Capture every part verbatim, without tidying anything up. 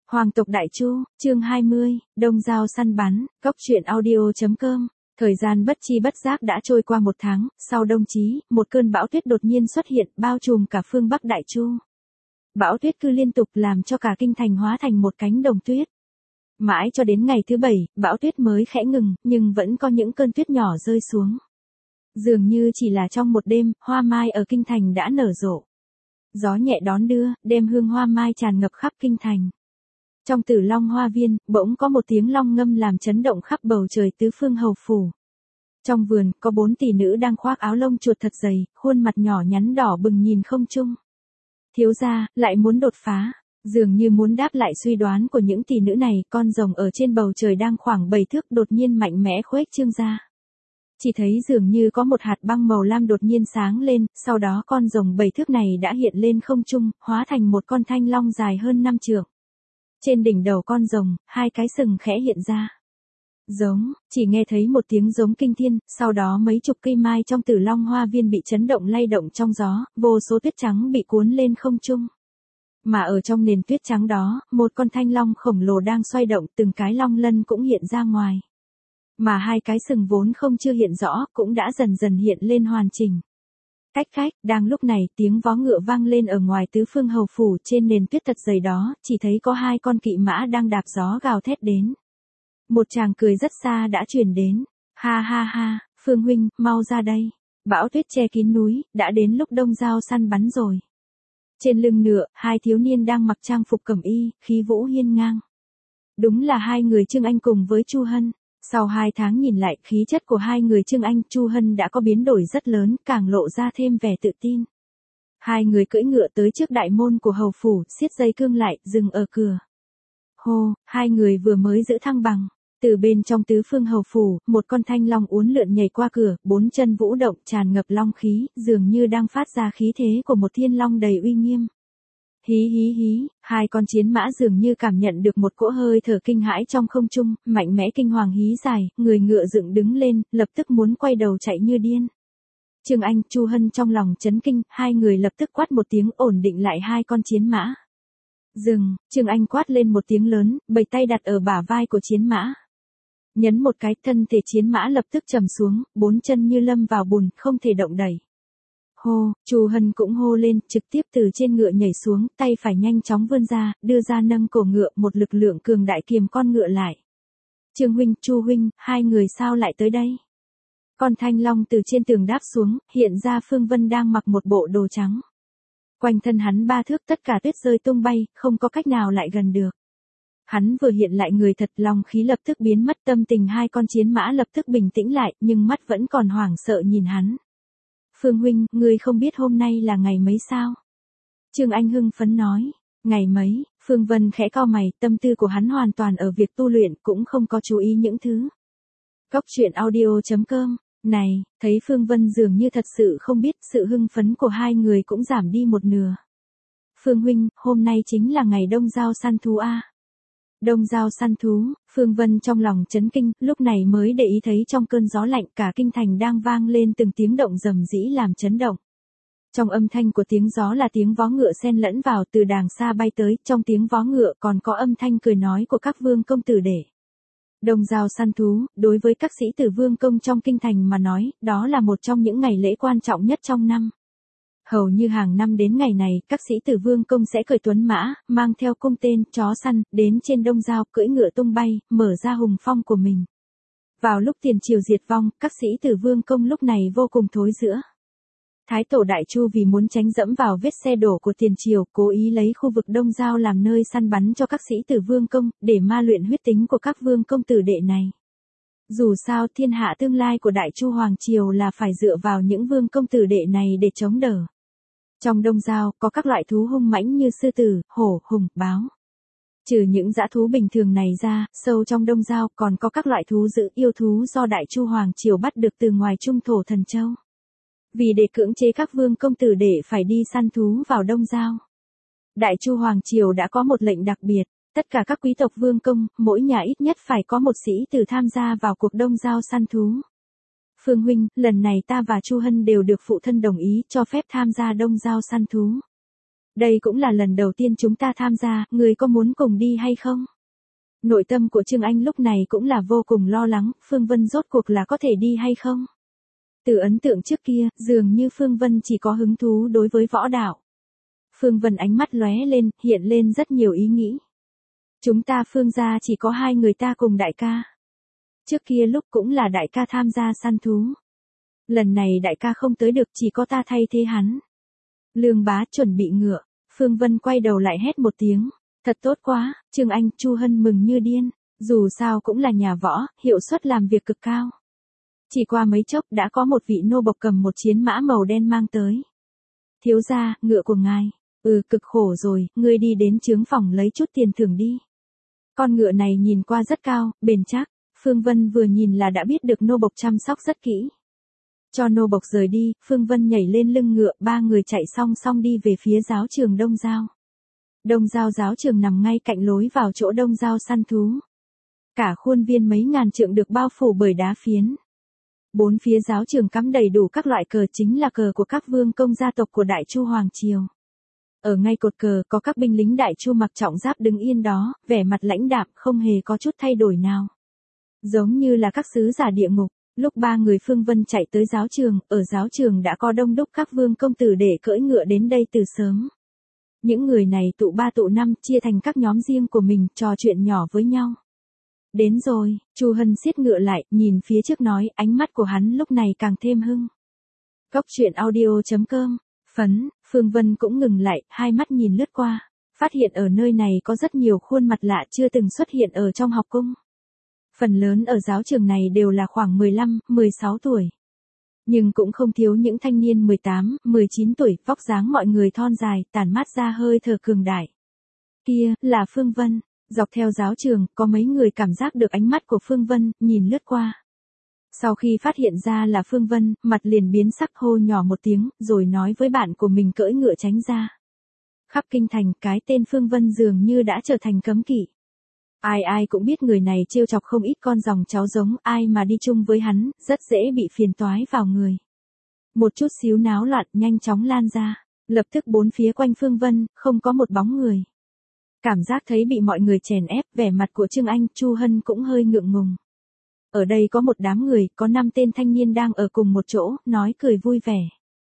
Hoàng tộc Đại Chu, chương hai mươi, Đông Giao săn bắn, góc truyện audio.com. Thời gian bất chi bất giác đã trôi qua một tháng, sau Đông Chí, một cơn bão tuyết đột nhiên xuất hiện, bao trùm cả phương Bắc Đại Chu. Bão tuyết cứ liên tục làm cho cả kinh thành hóa thành một cánh đồng tuyết. Mãi cho đến ngày thứ bảy, bão tuyết mới khẽ ngừng, nhưng vẫn có những cơn tuyết nhỏ rơi xuống. Dường như chỉ là trong một đêm, hoa mai ở kinh thành đã nở rộ. Gió nhẹ đón đưa, đem hương hoa mai tràn ngập khắp kinh thành. Trong Tử Long Hoa Viên, bỗng có một tiếng long ngâm làm chấn động khắp bầu trời tứ phương hầu phủ. Trong vườn, có bốn tỷ nữ đang khoác áo lông chuột thật dày, khuôn mặt nhỏ nhắn đỏ bừng nhìn không trung. Thiếu gia, lại muốn đột phá. Dường như muốn đáp lại suy đoán của những tỷ nữ này, con rồng ở trên bầu trời đang khoảng bảy thước đột nhiên mạnh mẽ khuếch trương ra. Chỉ thấy dường như có một hạt băng màu lam đột nhiên sáng lên, sau đó con rồng bảy thước này đã hiện lên không trung, hóa thành một con thanh long dài hơn năm trượng. Trên đỉnh đầu con rồng, hai cái sừng khẽ hiện ra. Giống, chỉ nghe thấy một tiếng giống kinh thiên, sau đó mấy chục cây mai trong Tử Long Hoa Viên bị chấn động lay động trong gió, vô số tuyết trắng bị cuốn lên không trung. Mà ở trong nền tuyết trắng đó, một con thanh long khổng lồ đang xoay động, từng cái long lân cũng hiện ra ngoài. Mà hai cái sừng vốn không chưa hiện rõ, cũng đã dần dần hiện lên hoàn chỉnh. Cách khách, đang lúc này, tiếng vó ngựa vang lên ở ngoài tứ phương hầu phủ, trên nền tuyết thật dày đó, chỉ thấy có hai con kỵ mã đang đạp gió gào thét đến. Một chàng cười rất xa đã truyền đến. Ha ha ha, Phương huynh, mau ra đây. Bão tuyết che kín núi, đã đến lúc Đông Giao săn bắn rồi. Trên lưng ngựa, hai thiếu niên đang mặc trang phục cẩm y, khí vũ hiên ngang. Đúng là hai người Trương Anh cùng với Chu Hân. Sau hai tháng nhìn lại, khí chất của hai người Trương Anh, Chu Hân đã có biến đổi rất lớn, càng lộ ra thêm vẻ tự tin. Hai người cưỡi ngựa tới trước đại môn của hầu phủ, siết dây cương lại, dừng ở cửa. Hô, hai người vừa mới giữ thăng bằng. Từ bên trong tứ phương hầu phủ, một con thanh long uốn lượn nhảy qua cửa, bốn chân vũ động tràn ngập long khí, dường như đang phát ra khí thế của một thiên long đầy uy nghiêm. Hí hí hí, hai con chiến mã dường như cảm nhận được một cỗ hơi thở kinh hãi trong không trung, mạnh mẽ kinh hoàng hí dài, người ngựa dựng đứng lên, lập tức muốn quay đầu chạy như điên. Trương Anh, Chu Hân trong lòng chấn kinh, hai người lập tức quát một tiếng ổn định lại hai con chiến mã. Dừng, Trương Anh quát lên một tiếng lớn, bầy tay đặt ở bả vai của chiến mã. Nhấn một cái, thân thể chiến mã lập tức trầm xuống, bốn chân như lâm vào bùn, không thể động đẩy. Hô, Chu Hân cũng hô lên, trực tiếp từ trên ngựa nhảy xuống, tay phải nhanh chóng vươn ra, đưa ra nâng cổ ngựa, một lực lượng cường đại kiềm con ngựa lại. Trương huynh, Chu huynh, hai người sao lại tới đây? Con thanh long từ trên tường đáp xuống, hiện ra Phương Vân đang mặc một bộ đồ trắng. Quanh thân hắn ba thước tất cả tuyết rơi tung bay, không có cách nào lại gần được. Hắn vừa hiện lại người thật, long khí lập tức biến mất, tâm tình hai con chiến mã lập tức bình tĩnh lại, nhưng mắt vẫn còn hoảng sợ nhìn hắn. Phương huynh, ngươi không biết hôm nay là ngày mấy sao? Trương Anh hưng phấn nói. Ngày mấy? Phương Vân khẽ cau mày, tâm tư của hắn hoàn toàn ở việc tu luyện, cũng không có chú ý những thứ. Góc truyện audio.com. Này, thấy Phương Vân dường như thật sự không biết, sự hưng phấn của hai người cũng giảm đi một nửa. Phương huynh, hôm nay chính là ngày Đông Giao săn thú a. Đông Giao săn thú, Phương Vân trong lòng chấn kinh, lúc này mới để ý thấy trong cơn gió lạnh cả kinh thành đang vang lên từng tiếng động rầm rĩ làm chấn động. Trong âm thanh của tiếng gió là tiếng vó ngựa xen lẫn vào từ đàng xa bay tới, trong tiếng vó ngựa còn có âm thanh cười nói của các vương công tử để. Đông Giao săn thú, đối với các sĩ tử vương công trong kinh thành mà nói, đó là một trong những ngày lễ quan trọng nhất trong năm. Hầu như hàng năm đến ngày này, các sĩ tử vương công sẽ cởi tuấn mã, mang theo cung tên, chó săn, đến trên Đông Giao, cưỡi ngựa tung bay, mở ra hùng phong của mình. Vào lúc tiền triều diệt vong, các sĩ tử vương công lúc này vô cùng thối rữa. Thái tổ Đại Chu vì muốn tránh dẫm vào vết xe đổ của tiền triều, cố ý lấy khu vực Đông Giao làm nơi săn bắn cho các sĩ tử vương công, để ma luyện huyết tính của các vương công tử đệ này. Dù sao thiên hạ tương lai của Đại Chu Hoàng Triều là phải dựa vào những vương công tử đệ này để chống đỡ. Trong Đông Giao, có các loại thú hung mãnh như sư tử, hổ, hùng, báo. Trừ những dã thú bình thường này ra, sâu trong Đông Giao còn có các loại thú dữ yêu thú do Đại Chu Hoàng Triều bắt được từ ngoài Trung Thổ Thần Châu. Vì để cưỡng chế các vương công tử đệ phải đi săn thú vào Đông Giao, Đại Chu Hoàng Triều đã có một lệnh đặc biệt, tất cả các quý tộc vương công, mỗi nhà ít nhất phải có một sĩ tử tham gia vào cuộc Đông Giao săn thú. Phương huynh, lần này ta và Chu Hân đều được phụ thân đồng ý cho phép tham gia Đông Giao săn thú. Đây cũng là lần đầu tiên chúng ta tham gia, người có muốn cùng đi hay không? Nội tâm của Trương Anh lúc này cũng là vô cùng lo lắng, Phương Vân rốt cuộc là có thể đi hay không? Từ ấn tượng trước kia, dường như Phương Vân chỉ có hứng thú đối với võ đạo. Phương Vân ánh mắt lóe lên, hiện lên rất nhiều ý nghĩ. Chúng ta Phương gia chỉ có hai người ta cùng đại ca. Trước kia lúc cũng là đại ca tham gia săn thú. Lần này đại ca không tới được, chỉ có ta thay thế hắn. Lương Bá chuẩn bị ngựa, Phương Vân quay đầu lại hét một tiếng. Thật tốt quá, Trương Anh, Chu Hân mừng như điên, dù sao cũng là nhà võ, hiệu suất làm việc cực cao. Chỉ qua mấy chốc đã có một vị nô bộc cầm một chiến mã màu đen mang tới. Thiếu gia, ngựa của ngài. Ừ, cực khổ rồi, ngươi đi đến chướng phòng lấy chút tiền thưởng đi. Con ngựa này nhìn qua rất cao, bền chắc, Phương Vân vừa nhìn là đã biết được nô bộc chăm sóc rất kỹ. Cho nô bộc rời đi, Phương Vân nhảy lên lưng ngựa, ba người chạy song song đi về phía giáo trường Đông Giao. Đông Giao giáo trường nằm ngay cạnh lối vào chỗ Đông Giao săn thú. Cả khuôn viên mấy ngàn trượng được bao phủ bởi đá phiến. Bốn phía giáo trường cắm đầy đủ các loại cờ, chính là cờ của các vương công gia tộc của Đại Chu Hoàng Triều. Ở ngay cột cờ có các binh lính Đại Chu mặc trọng giáp đứng yên đó, vẻ mặt lãnh đạm, không hề có chút thay đổi nào. Giống như là các sứ giả địa ngục. Lúc ba người Phương Vân chạy tới giáo trường, ở giáo trường đã có đông đúc các vương công tử để cưỡi ngựa đến đây từ sớm. Những người này tụ ba tụ năm, chia thành các nhóm riêng của mình, trò chuyện nhỏ với nhau. Đến rồi, Chu Hân siết ngựa lại, nhìn phía trước nói, ánh mắt của hắn lúc này càng thêm hưng. Cốc truyện audio chấm com, phấn, Phương Vân cũng ngừng lại, hai mắt nhìn lướt qua, phát hiện ở nơi này có rất nhiều khuôn mặt lạ chưa từng xuất hiện ở trong học cung. Phần lớn ở giáo trường này đều là khoảng mười lăm, mười sáu tuổi. Nhưng cũng không thiếu những thanh niên mười tám, mười chín tuổi, vóc dáng mọi người thon dài, tản mát ra hơi thở cường đại. Kia, là Phương Vân. Dọc theo giáo trường, có mấy người cảm giác được ánh mắt của Phương Vân, nhìn lướt qua. Sau khi phát hiện ra là Phương Vân, mặt liền biến sắc, hô nhỏ một tiếng, rồi nói với bạn của mình cưỡi ngựa tránh ra. Khắp kinh thành, cái tên Phương Vân dường như đã trở thành cấm kỵ. Ai ai cũng biết người này trêu chọc không ít con dòng cháu giống, ai mà đi chung với hắn, rất dễ bị phiền toái vào người. Một chút xíu náo loạn nhanh chóng lan ra, lập tức bốn phía quanh Phương Vân, không có một bóng người. Cảm giác thấy bị mọi người chèn ép, vẻ mặt của Trương Anh, Chu Hân cũng hơi ngượng ngùng. Ở đây có một đám người, có năm tên thanh niên đang ở cùng một chỗ, nói cười vui vẻ.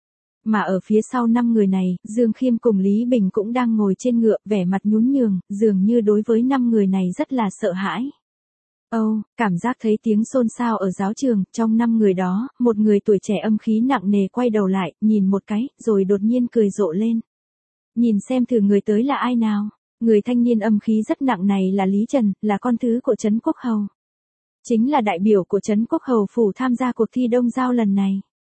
Mà ở phía sau năm người này, Dương Khiêm cùng Lý Bình cũng đang ngồi trên ngựa, vẻ mặt nhún nhường, dường như đối với năm người này rất là sợ hãi. Âu, oh, cảm giác thấy tiếng xôn xao ở giáo trường, trong năm người đó, một người tuổi trẻ âm khí nặng nề quay đầu lại, nhìn một cái, rồi đột nhiên cười rộ lên. Nhìn xem thử người tới là ai nào. Người thanh niên âm khí rất nặng này là Lý Trần, là con thứ của Trấn Quốc Hầu. Chính là đại biểu của Trấn Quốc Hầu phủ tham gia cuộc thi Đông Giao lần này.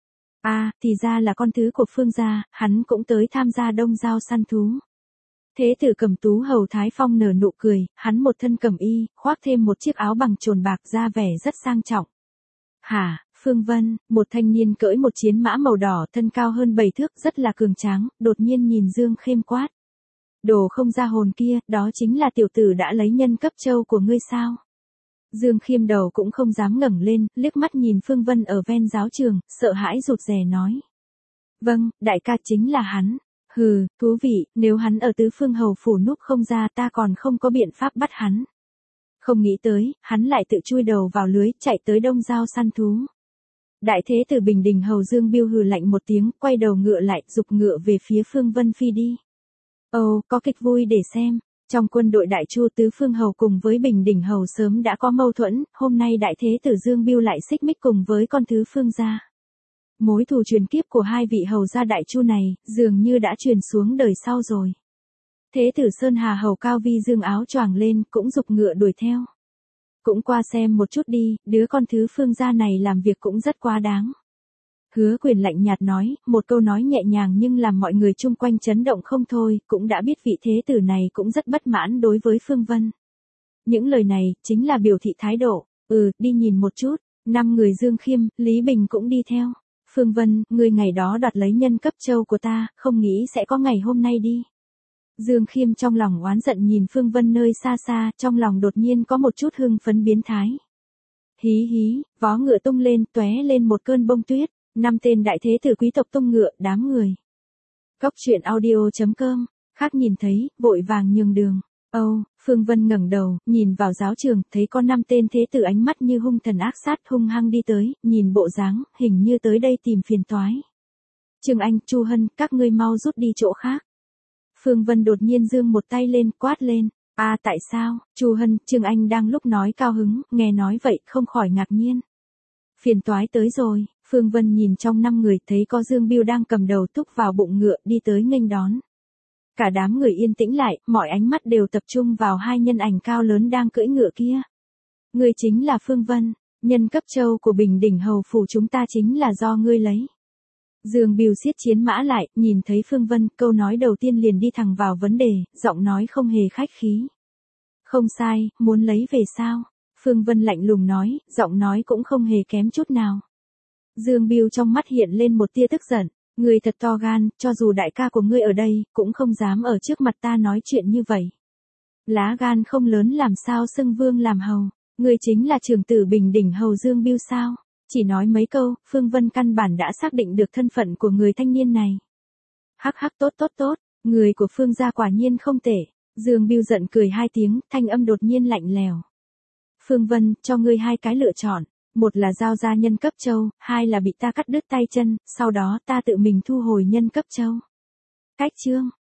À, thì ra là con thứ của Phương gia, hắn cũng tới tham gia Đông Giao săn thú. Thế tử Cẩm Tú Hầu Thái Phong nở nụ cười, hắn một thân cẩm y, khoác thêm một chiếc áo bằng trồn bạc ra vẻ rất sang trọng. Hả, Phương Vân, một thanh niên cưỡi một chiến mã màu đỏ thân cao hơn bảy thước rất là cường tráng, đột nhiên nhìn Dương Khiêm quát. Đồ không ra hồn kia, đó chính là tiểu tử đã lấy nhân cấp châu của ngươi sao? Dương Khiêm đầu cũng không dám ngẩng lên, liếc mắt nhìn Phương Vân ở ven giáo trường, sợ hãi rụt rè nói. Vâng, đại ca chính là hắn. Hừ, thú vị, nếu hắn ở tứ phương hầu phủ núp không ra ta còn không có biện pháp bắt hắn. Không nghĩ tới, hắn lại tự chui đầu vào lưới, chạy tới Đông Giao săn thú. Đại thế tử Bình Đình hầu Dương Biêu hừ lạnh một tiếng, quay đầu ngựa lại, giục ngựa về phía Phương Vân phi đi. Ồ, oh, có kịch vui để xem. Trong quân đội Đại Chu tứ phương hầu cùng với Bình Đỉnh hầu sớm đã có mâu thuẫn, hôm nay đại thế tử Dương Biêu lại xích mích cùng với con thứ Phương gia. Mối thù truyền kiếp của hai vị hầu gia Đại Chu này, dường như đã truyền xuống đời sau rồi. Thế tử Sơn Hà hầu Cao Vi dương áo choàng lên, cũng giục ngựa đuổi theo. Cũng qua xem một chút đi, đứa con thứ Phương gia này làm việc cũng rất quá đáng. Hứa Quyền lạnh nhạt nói, một câu nói nhẹ nhàng nhưng làm mọi người chung quanh chấn động không thôi, cũng đã biết vị thế tử này cũng rất bất mãn đối với Phương Vân. Những lời này, chính là biểu thị thái độ, ừ, đi nhìn một chút, năm người Dương Khiêm, Lý Bình cũng đi theo. Phương Vân, ngươi ngày đó đoạt lấy nhân cấp châu của ta, không nghĩ sẽ có ngày hôm nay đi. Dương Khiêm trong lòng oán giận nhìn Phương Vân nơi xa xa, trong lòng đột nhiên có một chút hưng phấn biến thái. Hí hí, vó ngựa tung lên, tóe lên một cơn bông tuyết. Năm tên đại thế tử quý tộc tung ngựa, đám người. Cốc truyện audio chấm com khác nhìn thấy, vội vàng nhường đường. Âu, Phương Vân ngẩng đầu, nhìn vào giáo trường, thấy có năm tên thế tử ánh mắt như hung thần ác sát hung hăng đi tới, nhìn bộ dáng, hình như tới đây tìm phiền toái. Trương Anh, Chu Hân, các ngươi mau rút đi chỗ khác. Phương Vân đột nhiên giương một tay lên, quát lên. A à, tại sao? Chu Hân, Trương Anh đang lúc nói cao hứng, nghe nói vậy, không khỏi ngạc nhiên. Phiền toái tới rồi, Phương Vân nhìn trong năm người, thấy có Dương Bưu đang cầm đầu túc vào bụng ngựa, đi tới nghênh đón. Cả đám người yên tĩnh lại, mọi ánh mắt đều tập trung vào hai nhân ảnh cao lớn đang cưỡi ngựa kia. Ngươi chính là Phương Vân, nhân cấp châu của Bình Đỉnh hầu phủ chúng ta chính là do ngươi lấy. Dương Bưu siết chiến mã lại, nhìn thấy Phương Vân, câu nói đầu tiên liền đi thẳng vào vấn đề, giọng nói không hề khách khí. Không sai, muốn lấy về sao? Phương Vân lạnh lùng nói, giọng nói cũng không hề kém chút nào. Dương Bưu trong mắt hiện lên một tia tức giận, ngươi thật to gan, cho dù đại ca của ngươi ở đây, cũng không dám ở trước mặt ta nói chuyện như vậy. Lá gan không lớn làm sao xưng vương làm hầu, ngươi chính là trưởng tử Bình Đỉnh hầu Dương Bưu sao? Chỉ nói mấy câu, Phương Vân căn bản đã xác định được thân phận của người thanh niên này. Hắc hắc tốt tốt tốt, người của Phương gia quả nhiên không tệ. Dương Bưu giận cười hai tiếng, thanh âm đột nhiên lạnh lèo. Phương Vân, cho ngươi hai cái lựa chọn, một là giao ra nhân cấp châu, hai là bị ta cắt đứt tay chân, sau đó ta tự mình thu hồi nhân cấp châu. Cách chương